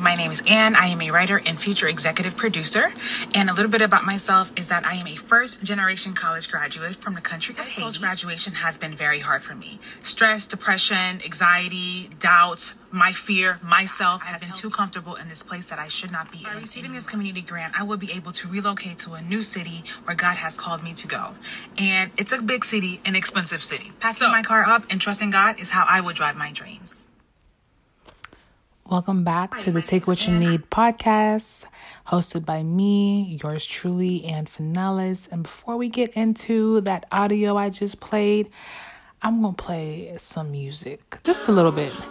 My name is Anne. I am a writer and future executive producer. And a little bit about myself is that I am a first-generation college graduate from the country of Haiti. Post-graduation has been very hard for me. Stress, depression, anxiety, doubt, my fear, myself has been too comfortable in this place that I should not be in. By receiving this community grant, I will be able to relocate to a new city where God has called me to go. And it's a big city, an expensive city. Packing my car up and trusting God is how I would drive my dreams. Welcome back to the Take What You Need podcast, hosted by me, yours truly, Anne Finales. And before we get into that audio I just played, I'm going to play some music, just a little bit.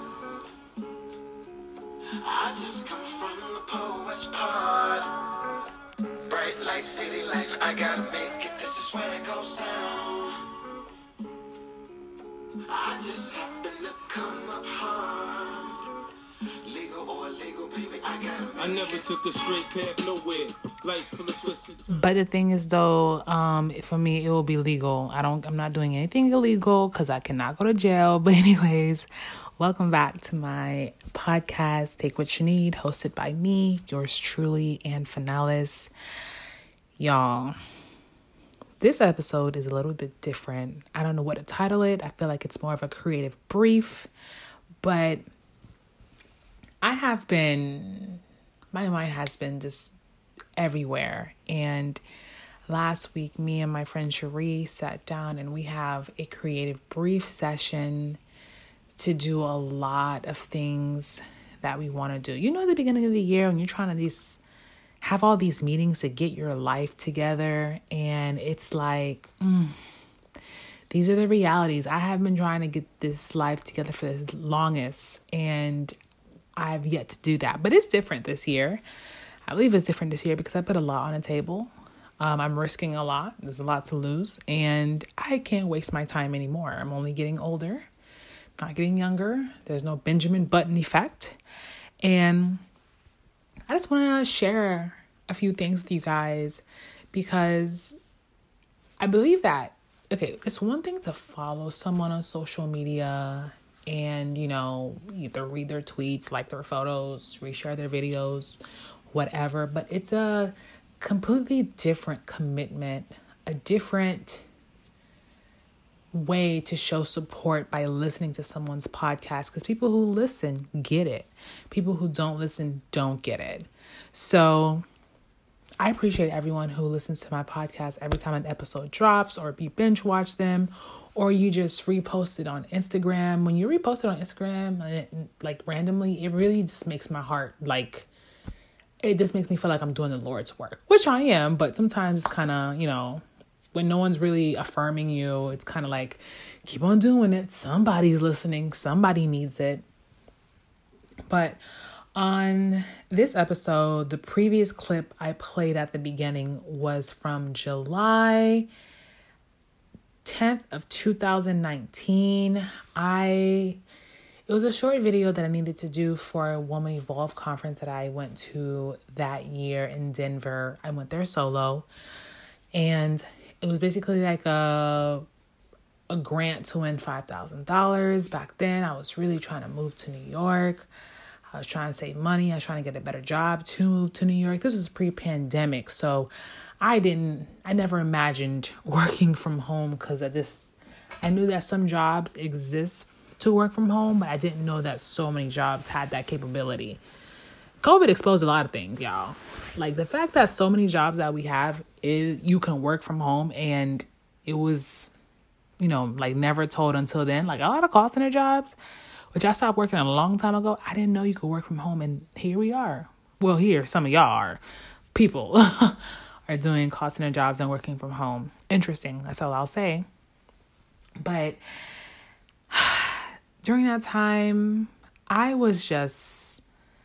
I just come from the poet's part. Bright light, city life, I gotta make it. This is where it goes down. I just happen to come up hard. Legal or illegal, baby, I never took a straight path nowhere. Life's full of twists. But the thing is, though, for me, it will be legal. I'm not doing anything illegal because I cannot go to jail. But anyways, welcome back to my podcast, Take What You Need, hosted by me, yours truly, Anne Finales. Y'all, this episode is a little bit different. I don't know what to title it. I feel like it's more of a creative brief, but my mind has been just everywhere. And last week, me and my friend Cherie sat down and we have a creative brief session to do a lot of things that we want to do. You know, at the beginning of the year when you're trying to just have all these meetings to get your life together, and it's like, these are the realities. I have been trying to get this life together for the longest, and I've yet to do that. But it's different this year. I believe it's different this year because I put a lot on the table. I'm risking a lot. There's a lot to lose, and I can't waste my time anymore. I'm only getting older, not getting younger. There's no Benjamin Button effect. And I just want to share a few things with you guys because I believe that, okay, it's one thing to follow someone on social media and, you know, either read their tweets, like their photos, reshare their videos, whatever. But it's a completely different commitment, a different way to show support by listening to someone's podcast, because people who listen get it. People who don't listen don't get it. So I appreciate everyone who listens to my podcast every time an episode drops, or you binge watch them, or you just repost it on Instagram. When you repost it on Instagram, like randomly, it really just makes my heart, like, it just makes me feel like I'm doing the Lord's work, which I am. But sometimes it's kind of, you know, when no one's really affirming you, it's kind of like, keep on doing it. Somebody's listening. Somebody needs it. But on this episode, the previous clip I played at the beginning was from July 10th of 2019. It was a short video that I needed to do for a Woman Evolve conference that I went to that year in Denver. I went there solo, and it was basically like a grant to win $5,000. Back then, I was really trying to move to New York. I was trying to save money. I was trying to get a better job to move to New York. This was pre-pandemic, so I never imagined working from home because I knew that some jobs exist to work from home, but I didn't know that so many jobs had that capability. COVID exposed a lot of things, y'all. Like the fact that so many jobs that we have is you can work from home, and it was, you know, like never told until then. Like a lot of call center jobs, which I stopped working a long time ago, I didn't know you could work from home, and here we are. Well, here, some of y'all are. People are doing call center jobs and working from home. Interesting, that's all I'll say. But during that time, I was just,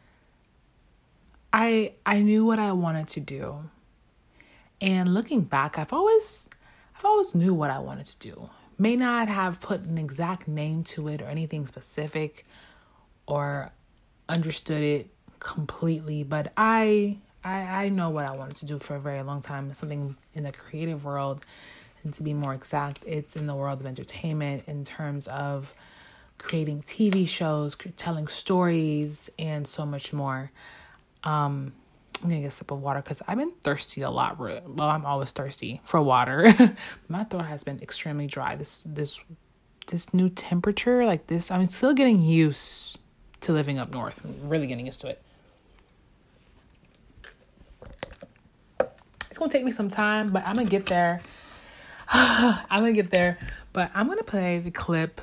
I knew what I wanted to do. And looking back, I've always knew what I wanted to do. May not have put an exact name to it or anything specific or understood it completely, but I know what I wanted to do for a very long time. Something in the creative world, and to be more exact, it's in the world of entertainment in terms of creating TV shows, telling stories, and so much more. I'm going to get a sip of water because I've been thirsty a lot. Well, I'm always thirsty for water. My throat has been extremely dry. This new temperature, like this, I'm still getting used to living up north. I'm really getting used to it. It's going to take me some time, but I'm going to get there. But I'm going to play the clip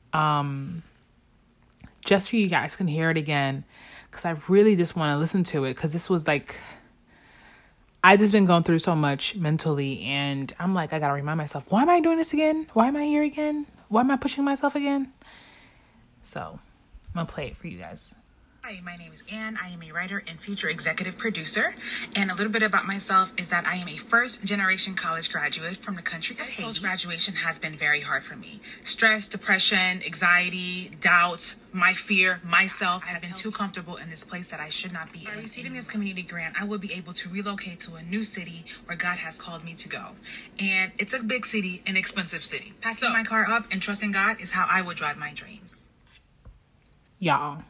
just so you guys can hear it again, because I really just want to listen to it, because this was like, I just been going through so much mentally, and I'm like, I got to remind myself, why am I doing this again? Why am I here again? Why am I pushing myself again? So I'm going to play it for you guys. Hi, my name is Anne. I am a writer and feature executive producer. And a little bit about myself is that I am a first-generation college graduate from the country of Haiti. Post-graduation has been very hard for me. Stress, depression, anxiety, doubt, my fear, myself. I've been too comfortable in this place that I should not be in. By receiving this community grant, I will be able to relocate to a new city where God has called me to go. And it's a big city, an expensive city. Packing my car up and trusting God is how I would drive my dreams. Y'all.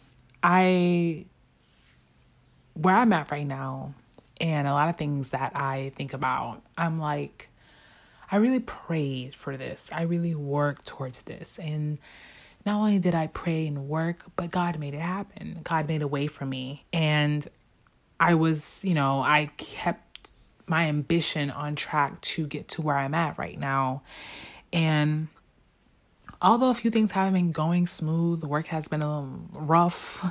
Where I'm at right now, and a lot of things that I think about, I'm like, I really prayed for this. I really worked towards this. And not only did I pray and work, but God made it happen. God made a way for me. And I was, I kept my ambition on track to get to where I'm at right now. And although a few things haven't been going smooth, the work has been a little rough.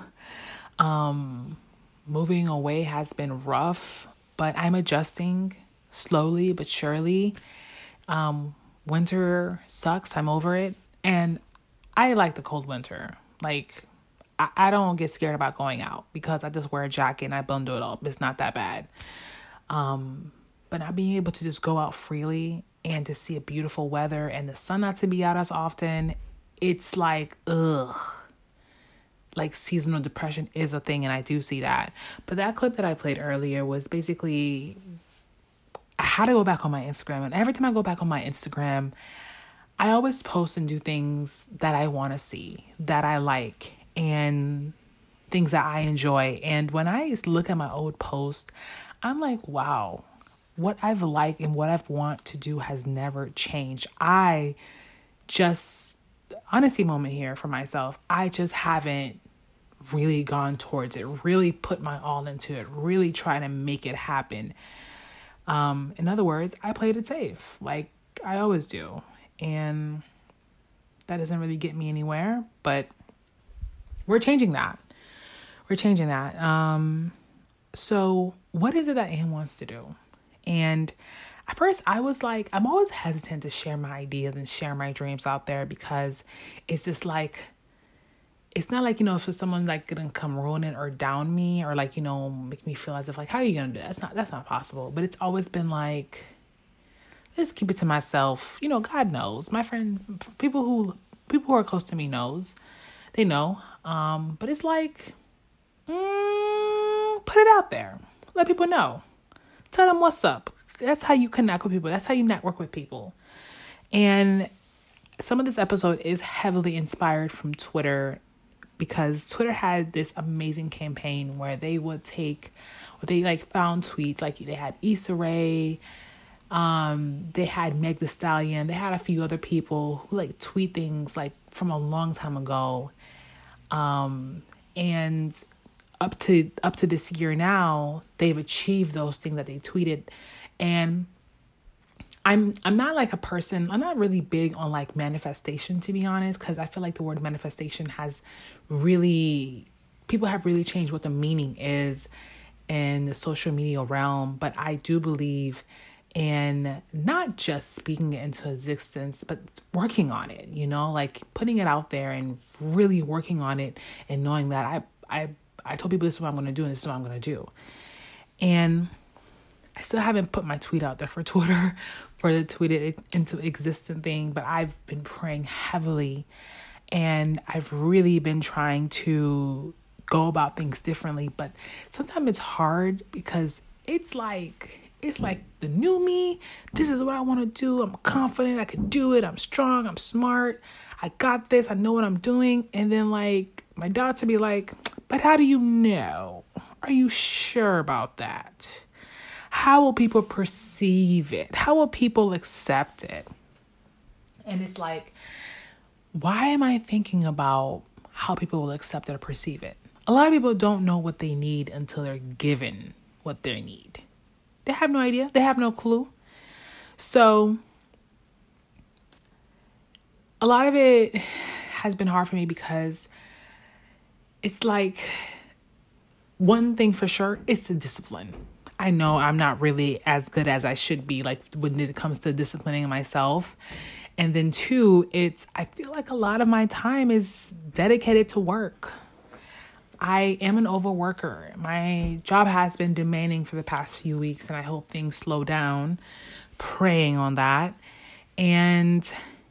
Moving away has been rough, but I'm adjusting slowly but surely. Winter sucks. I'm over it. And I like the cold winter. Like, I don't get scared about going out because I just wear a jacket and I bundle it up. It's not that bad. But not being able to just go out freely and to see a beautiful weather and the sun not to be out as often, it's like, ugh. Like, seasonal depression is a thing, and I do see that. But that clip that I played earlier was basically, I had to go back on my Instagram. And every time I go back on my Instagram, I always post and do things that I want to see, that I like, and things that I enjoy. And when I look at my old post, I'm like, wow, what I've liked and what I've want to do has never changed. I just, honesty moment here for myself, I just haven't really gone towards it, really put my all into it, really try to make it happen. In other words, I played it safe, like I always do. And that doesn't really get me anywhere, but we're changing that. So what is it that Anne wants to do? And at first I was like, I'm always hesitant to share my ideas and share my dreams out there, because it's just like, it's not like, if someone like gonna come ruin it or down me or like, make me feel as if like, how are you gonna do that? That's not possible. But it's always been like, let's keep it to myself. God knows. My friend, people who are close to me they know. But it's like, put it out there. Let people know. Tell them what's up. That's how you connect with people. That's how you network with people. And some of this episode is heavily inspired from Twitter, because Twitter had this amazing campaign where they found tweets, like they had Issa Rae, they had Meg Thee Stallion, they had a few other people who like tweet things like from a long time ago. And up to this year now, they've achieved those things that they tweeted. And I'm not like a person, I'm not really big on like manifestation, to be honest, because I feel like the word manifestation people have really changed what the meaning is in the social media realm. But I do believe in not just speaking it into existence, but working on it, like putting it out there and really working on it and knowing that I told people this is what I'm going to do and this is what I'm going to do. And I still haven't put my tweet out there for Twitter, for the tweeted into existent thing, but I've been praying heavily, and I've really been trying to go about things differently. But sometimes it's hard because it's like the new me. This is what I want to do. I'm confident I could do it. I'm strong. I'm smart. I got this. I know what I'm doing. And then like my daughter be like, but how do you know? Are you sure about that? How will people perceive it? How will people accept it? And it's like, why am I thinking about how people will accept it or perceive it? A lot of people don't know what they need until they're given what they need. They have no idea. They have no clue. So a lot of it has been hard for me because it's like, one thing for sure is the discipline. I know I'm not really as good as I should be, like when it comes to disciplining myself. And then two, I feel like a lot of my time is dedicated to work. I am an overworker. My job has been demanding for the past few weeks, and I hope things slow down. Praying on that. And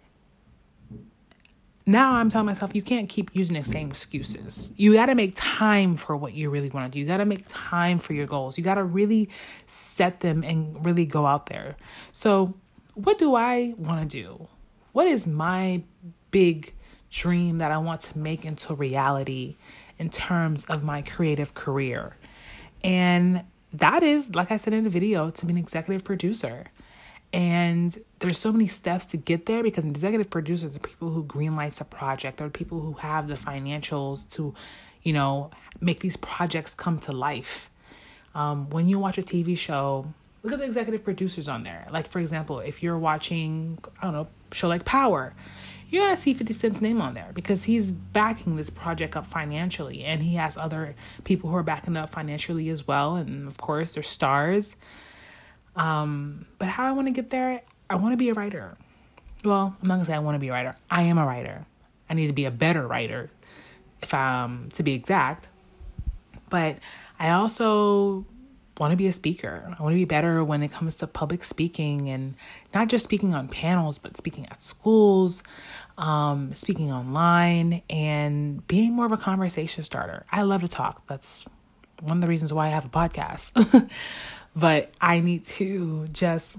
now I'm telling myself, you can't keep using the same excuses. You got to make time for what you really want to do. You got to make time for your goals. You got to really set them and really go out there. So what do I want to do? What is my big dream that I want to make into reality in terms of my creative career? And that is, like I said in the video, to be an executive producer. And there's so many steps to get there because an executive producer are the people who greenlights a project, or people who have the financials to, make these projects come to life. When you watch a TV show, look at the executive producers on there. Like, for example, if you're watching, a show like Power, you're going to see 50 Cent's name on there because he's backing this project up financially. And he has other people who are backing up financially as well. And of course, they're stars. But how I want to get there, I want to be a writer. Well, I'm not gonna say I want to be a writer. I am a writer. I need to be a better writer, to be exact. But I also want to be a speaker. I want to be better when it comes to public speaking, and not just speaking on panels, but speaking at schools, speaking online, and being more of a conversation starter. I love to talk. That's one of the reasons why I have a podcast. But I need to I just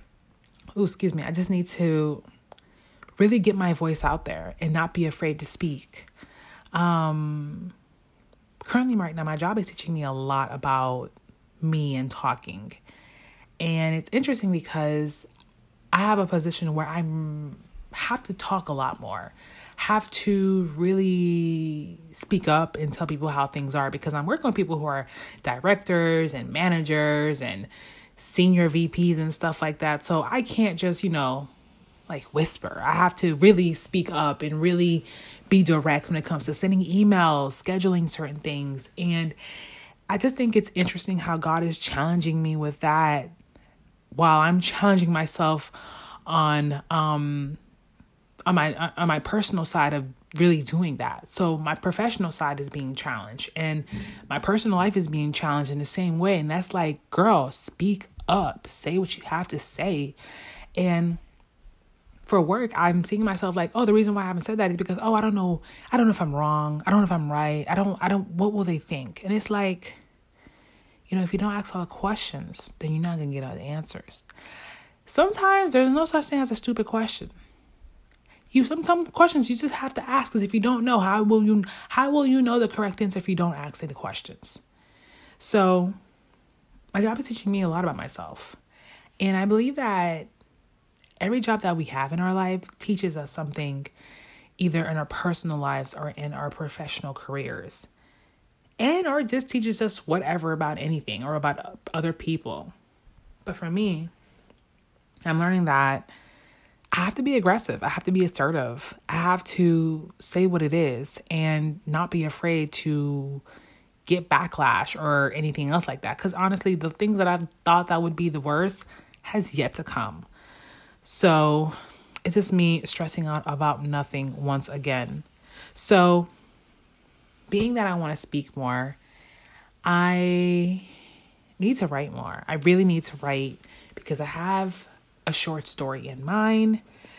need to really get my voice out there and not be afraid to speak. Currently right now, my job is teaching me a lot about me and talking. And it's interesting because I have a position where I have to talk a lot more, have to really speak up and tell people how things are, because I'm working with people who are directors and managers and senior VPs and stuff like that. So I can't just, whisper. I have to really speak up and really be direct when it comes to sending emails, scheduling certain things. And I just think it's interesting how God is challenging me with that while I'm challenging myself on my personal side of really doing that. So my professional side is being challenged, and my personal life is being challenged in the same way. And that's like, girl, speak up, say what you have to say. And for work, I'm seeing myself like, the reason why I haven't said that is because, I don't know if I'm wrong. I don't know if I'm right. I don't, what will they think? And it's like, if you don't ask all the questions, then you're not going to get all the answers. Sometimes there's no such thing as a stupid question. Some questions you just have to ask, because if you don't know, how will you know the correct answer if you don't ask any questions? So my job is teaching me a lot about myself. And I believe that every job that we have in our life teaches us something, either in our personal lives or in our professional careers. Or just teaches us whatever about anything or about other people. But for me, I'm learning that I have to be aggressive. I have to be assertive. I have to say what it is and not be afraid to get backlash or anything else like that. Because honestly, the things that I've thought that would be the worst has yet to come. So it's just me stressing out about nothing once again. So being that I want to speak more, I need to write more. I really need to write because I have a short story in mind.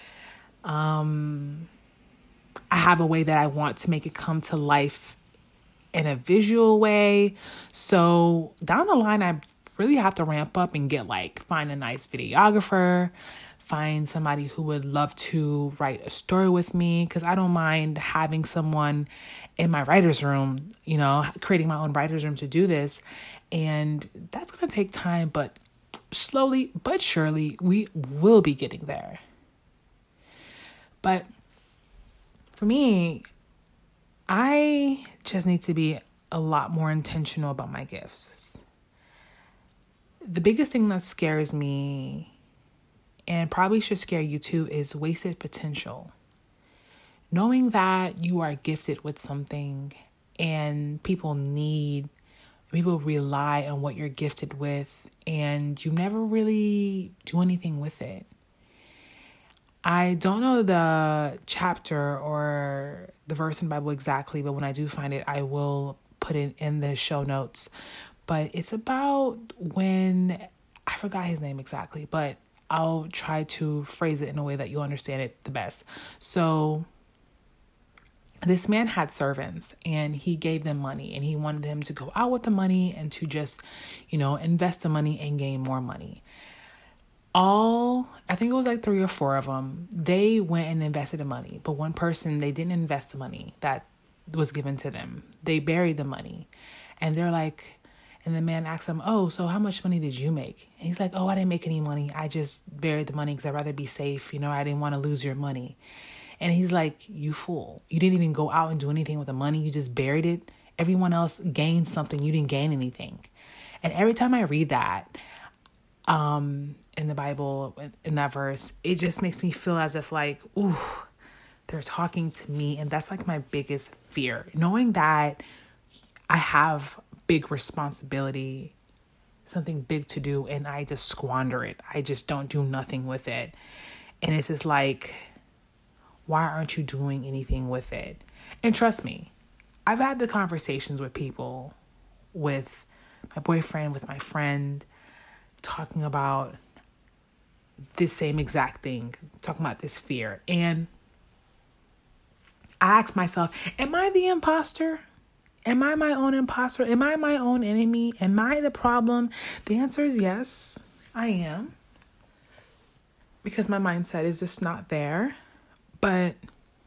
I have a way that I want to make it come to life in a visual way. So down the line, I really have to ramp up and find a nice videographer, find somebody who would love to write a story with me, because I don't mind having someone in my writer's room, you know, creating my own writer's room to do this. And that's going to take time, but slowly but surely we will be getting there. But for me, I just need to be a lot more intentional about my gifts. The biggest thing that scares me, and probably should scare you too, is wasted potential. Knowing that you are gifted with something and people rely on what you're gifted with, and you never really do anything with it. I don't know the chapter or the verse in the Bible exactly, but when I do find it, I will put it in the show notes. But it's about when, I forgot his name exactly, but I'll try to phrase it in a way that you'll understand it the best. So this man had servants and he gave them money, and he wanted them to go out with the money and to just, you know, invest the money and gain more money. I think it was like 3 or 4 of them, they went and invested the money. But one person, they didn't invest the money that was given to them. They buried the money. And they're like, and the man asked him, "Oh, so how much money did you make?" And he's like, "Oh, I didn't make any money. I just buried the money because I'd rather be safe. You know, I didn't want to lose your money." And he's like, "You fool. You didn't even go out and do anything with the money. You just buried it. Everyone else gained something. You didn't gain anything." And every time I read that, in the Bible, in that verse, it just makes me feel as if like, ooh, they're talking to me. And that's like my biggest fear. Knowing that I have big responsibility, something big to do, and I just squander it. I just don't do nothing with it. And it's just like, why aren't you doing anything with it? And trust me, I've had the conversations with people, with my boyfriend, with my friend, talking about this same exact thing, talking about this fear. And I ask myself, am I the imposter? Am I my own imposter? Am I my own enemy? Am I the problem? The answer is yes, I am. Because my mindset is just not there. But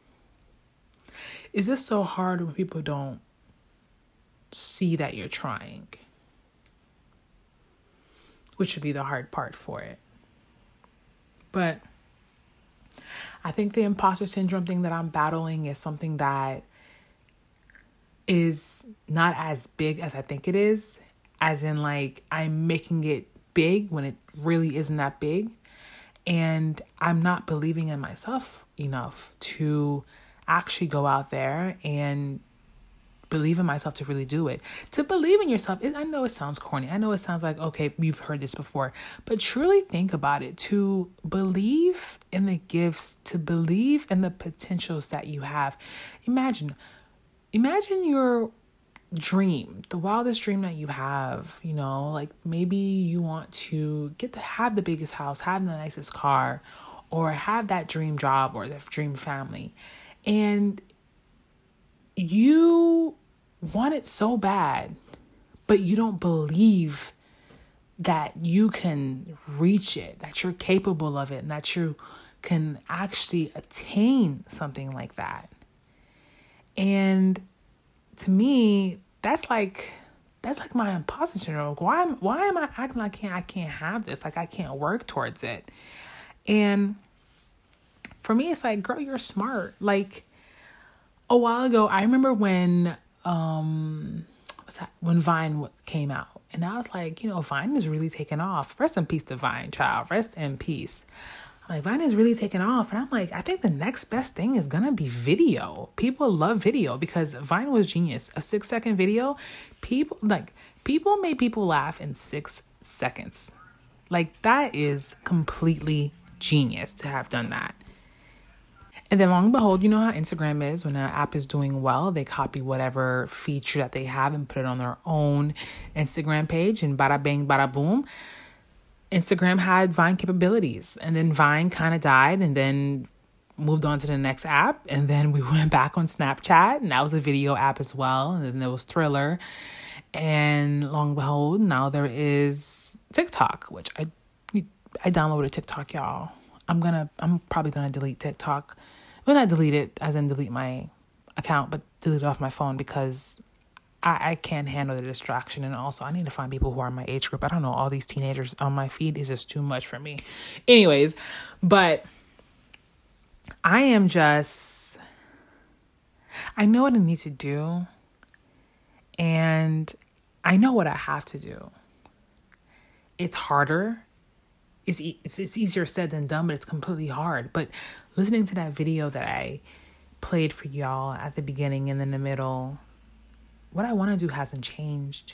is this so hard when people don't see that you're trying? Which would be the hard part for it. But I think the imposter syndrome thing that I'm battling is something that is not as big as I think it is. As in, like, I'm making it big when it really isn't that big. And I'm not believing in myself enough to actually go out there and believe in myself to really do it. To believe in yourself, I know it sounds corny. I know it sounds like, okay, you've heard this before. But truly think about it. To believe in the gifts, to believe in the potentials that you have. Imagine your dream, the wildest dream that you have, you know, like maybe you want to have the biggest house, have the nicest car, or have that dream job or the dream family. And you want it so bad, but you don't believe that you can reach it, that you're capable of it, and that you can actually attain something like that. And to me, that's like my imposter syndrome. Why am I acting like I can't have this? Like I can't work towards it. And for me, it's like, girl, you're smart. Like a while ago, I remember when when Vine came out, and I was like, you know, Vine is really taking off. Rest in peace to Vine, child. Rest in peace. Like, Vine is really taking off. And I'm like, I think the next best thing is going to be video. People love video because Vine was genius. A 6-second video, people made people laugh in 6 seconds. Like, that is completely genius to have done that. And then, long and behold, you know how Instagram is. When an app is doing well, they copy whatever feature that they have and put it on their own Instagram page. And bada bang, bada boom. Instagram had Vine capabilities, and then Vine kind of died and then moved on to the next app. And then we went back on Snapchat, and that was a video app as well. And then there was Thriller. And long and behold, now there is TikTok, which I downloaded TikTok, y'all. I'm probably gonna delete TikTok. Well, not delete it as in delete my account, but delete it off my phone because I can't handle the distraction. And also I need to find people who are my age group. I don't know, all these teenagers on my feed is just too much for me. Anyways, but I know what I need to do, and I know what I have to do. It's harder. It's easier said than done, but it's completely hard. But listening to that video that I played for y'all at the beginning and in the middle, what I want to do hasn't changed.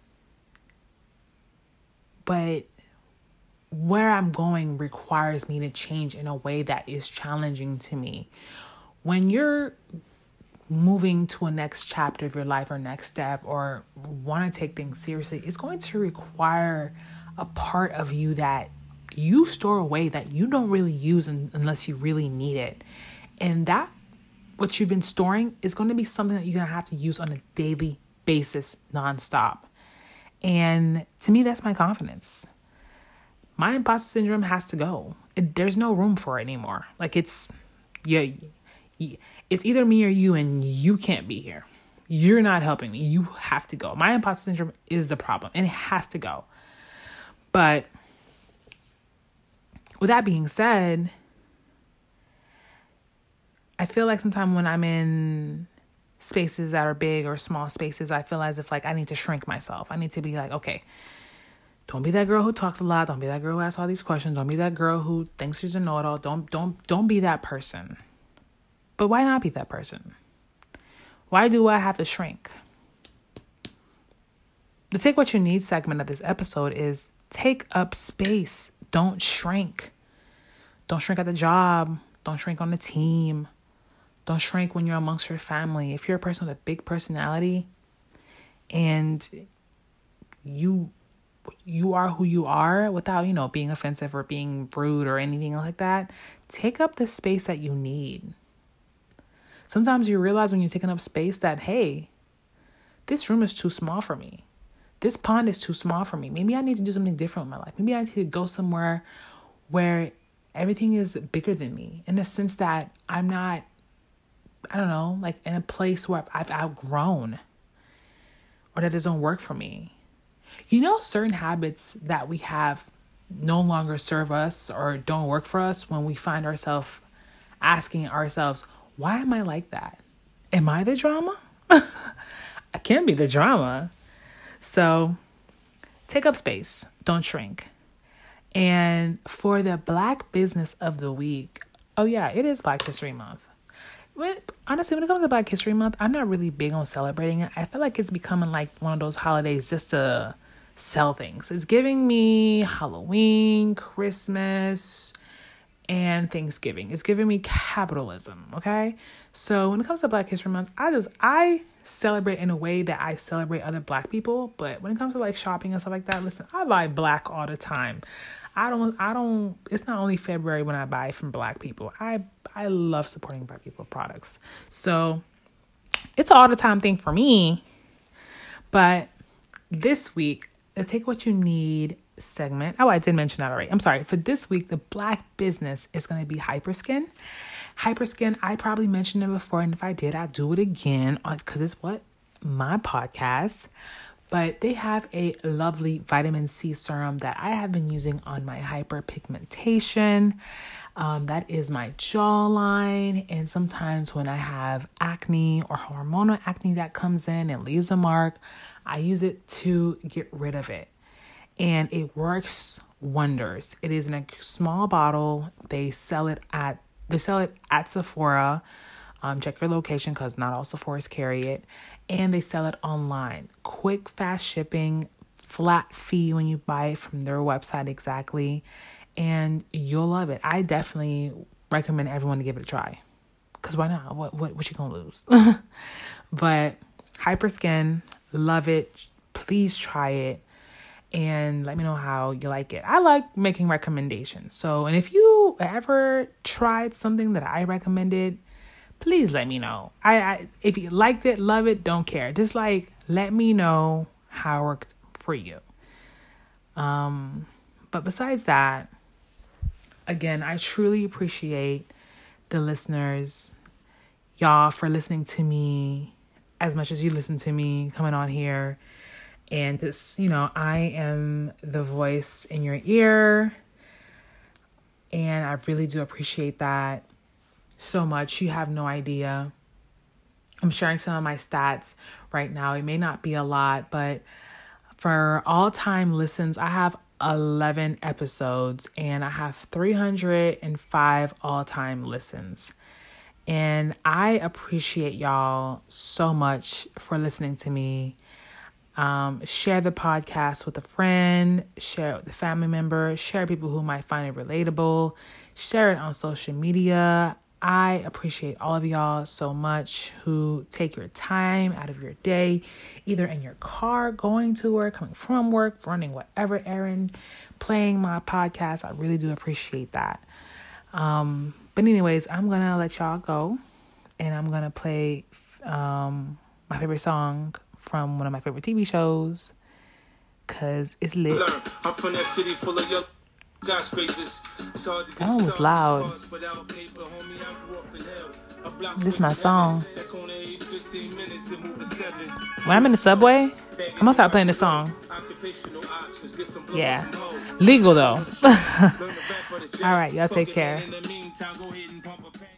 But where I'm going requires me to change in a way that is challenging to me. When you're moving to a next chapter of your life or next step or want to take things seriously, it's going to require a part of you that you store away that you don't really use unless you really need it. And that, what you've been storing, is going to be something that you're going to have to use on a daily basis, nonstop. And to me, that's my confidence. My imposter syndrome has to go. There's no room for it anymore. Like it's either me or you, and you can't be here. You're not helping me. You have to go. My imposter syndrome is the problem, and it has to go. But with that being said, I feel like sometimes when I'm in spaces that are big or small spaces, I feel as if like I need to shrink myself. I need to be like, okay, don't be that girl who talks a lot. Don't be that girl who asks all these questions. Don't be that girl who thinks she's a know-it-all. Don't be that person. But why not be that person? Why do I have to shrink? The Take What You Need segment of this episode is take up space. Don't shrink. Don't shrink at the job. Don't shrink on the team. Don't shrink when you're amongst your family. If you're a person with a big personality and you are who you are without, being offensive or being rude or anything like that, take up the space that you need. Sometimes you realize when you're taking up space that, hey, this room is too small for me. This pond is too small for me. Maybe I need to do something different with my life. Maybe I need to go somewhere where everything is bigger than me, in the sense that I'm not, I don't know, like in a place where I've outgrown or that doesn't work for me. Certain habits that we have no longer serve us or don't work for us when we find ourselves asking ourselves, why am I like that? Am I the drama? I can't be the drama. So take up space. Don't shrink. And for the Black business of the week, oh yeah, it is Black History Month. Honestly, when it comes to Black History Month, I'm not really big on celebrating it. I feel like it's becoming like one of those holidays just to sell things. It's giving me Halloween, Christmas, and Thanksgiving. It's giving me capitalism, okay? So when it comes to Black History Month, I celebrate in a way that I celebrate other Black people. But when it comes to like shopping and stuff like that, listen, I buy Black all the time. I don't, it's not only February when I buy from Black people. I love supporting Black people products. So it's an all the time thing for me. But this week, the Take What You Need segment. Oh, I did mention that already. I'm sorry. For this week, the Black business is going to be Hyperskin. Hyperskin, I probably mentioned it before, and if I did, I'll do it again because it's my podcast. But they have a lovely vitamin C serum that I have been using on my hyperpigmentation. That is my jawline. And sometimes when I have acne or hormonal acne that comes in and leaves a mark, I use it to get rid of it. And it works wonders. It is in a small bottle. They sell it at Sephora. Check your location because not all Sephoras carry it. And they sell it online. Quick, fast shipping, flat fee when you buy it from their website exactly. And you'll love it. I definitely recommend everyone to give it a try. Because why not? What you gonna lose? But Hyperskin, love it. Please try it. And let me know how you like it. I like making recommendations. So, and if you ever tried something that I recommended, please let me know. If you liked it, love it, don't care. Just let me know how it worked for you. But besides that, again, I truly appreciate the listeners, y'all, for listening to me as much as you listen to me coming on here. And this, I am the voice in your ear. And I really do appreciate that so much. You have no idea. I'm sharing some of my stats right now. It may not be a lot, but for all-time listens, I have 11 episodes and I have 305 all-time listens. And I appreciate y'all so much for listening to me. Share the podcast with a friend, share it with a family member, share people who might find it relatable, share it on social media. I appreciate all of y'all so much who take your time out of your day, either in your car, going to work, coming from work, running whatever errand, playing my podcast. I really do appreciate that. But anyways, I'm going to let y'all go and I'm going to play my favorite song from one of my favorite TV shows, because it's lit. I'm from that city full of young skyscrapers. That one was loud. This is my song. When I'm in the subway, I'm gonna start playing this song. Yeah. Legal though. All right, y'all take care.